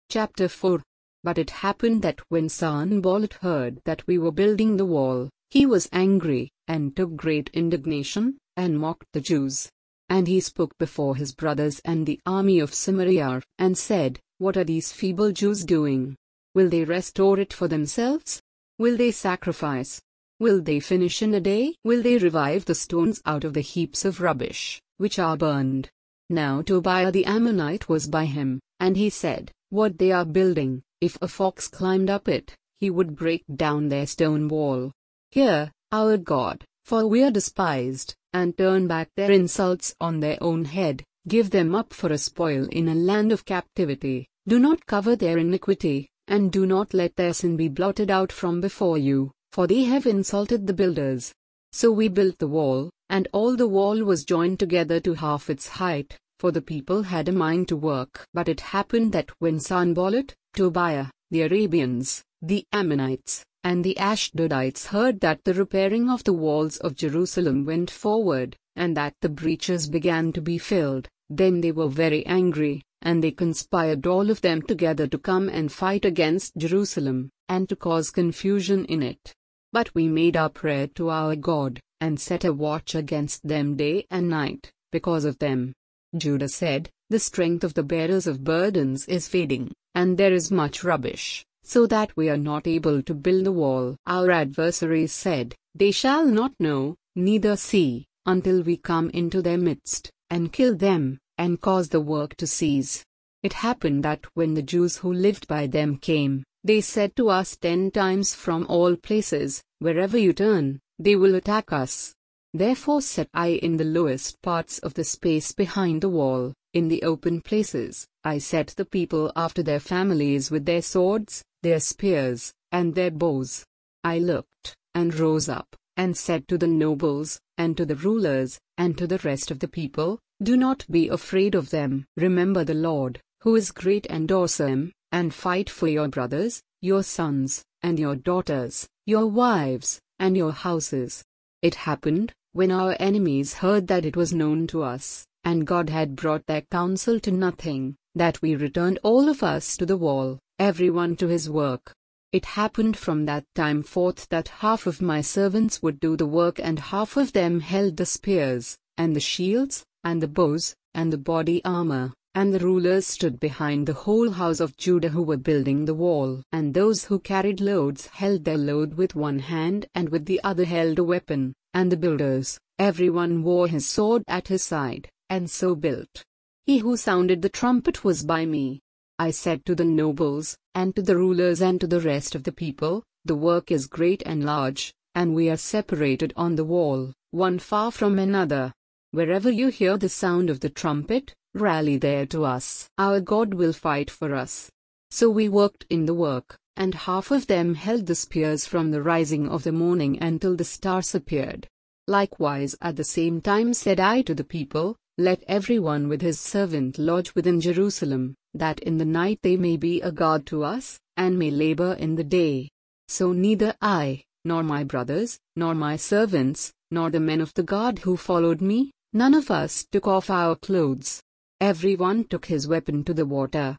Chapter 4. But it happened that when Sanballat heard that we were building the wall, he was angry, and took great indignation, and mocked the Jews. And he spoke before his brothers and the army of Samaria, and said, What are these feeble Jews doing? Will they restore it for themselves? Will they sacrifice? Will they finish in a day? Will they revive the stones out of the heaps of rubbish, which are burned? Now Tobiah the Ammonite was by him, and he said, What they are building, if a fox climbed up it, he would break down their stone wall. Hear, our God, for we are despised, and turn back their insults on their own head. Give them up for a spoil in a land of captivity. Do not cover their iniquity, and do not let their sin be blotted out from before you, for they have insulted the builders. So we built the wall, and all the wall was joined together to half its height, for the people had a mind to work. But it happened that when Sanballat, Tobiah, the Arabians, the Ammonites, and the Ashdodites heard that the repairing of the walls of Jerusalem went forward, and that the breaches began to be filled, then they were very angry, and they conspired all of them together to come and fight against Jerusalem, and to cause confusion in it. But we made our prayer to our God, and set a watch against them day and night, because of them. Judah said, The strength of the bearers of burdens is fading, and there is much rubbish, so that we are not able to build the wall. Our adversaries said, They shall not know, neither see, until we come into their midst, and kill them, and cause the work to cease. It happened that when the Jews who lived by them came, they said to us 10 times, From all places, wherever you turn, they will attack us. Therefore set I in the lowest parts of the space behind the wall, in the open places, I set the people after their families with their swords, their spears, and their bows. I looked, and rose up, and said to the nobles, and to the rulers, and to the rest of the people, Do not be afraid of them. Remember the Lord, who is great and awesome, and fight for your brothers, your sons, and your daughters, your wives, and your houses. It happened, when our enemies heard that it was known to us, and God had brought their counsel to nothing, that we returned all of us to the wall, everyone to his work. It happened from that time forth that half of my servants would do the work, and half of them held the spears, and the shields, and the bows, and the body armor, and the rulers stood behind the whole house of Judah who were building the wall. And those who carried loads held their load with one hand, and with the other held a weapon, and the builders, everyone wore his sword at his side, and so built. He who sounded the trumpet was by me. I said to the nobles, and to the rulers, and to the rest of the people, The work is great and large, and we are separated on the wall, one far from another. Wherever you hear the sound of the trumpet, rally there to us. Our God will fight for us. So we worked in the work, and half of them held the spears from the rising of the morning until the stars appeared. Likewise at the same time said I to the people, Let everyone with his servant lodge within Jerusalem, that in the night they may be a guard to us, and may labor in the day. So neither I, nor my brothers, nor my servants, nor the men of the guard who followed me, none of us took off our clothes. Everyone took his weapon to the water,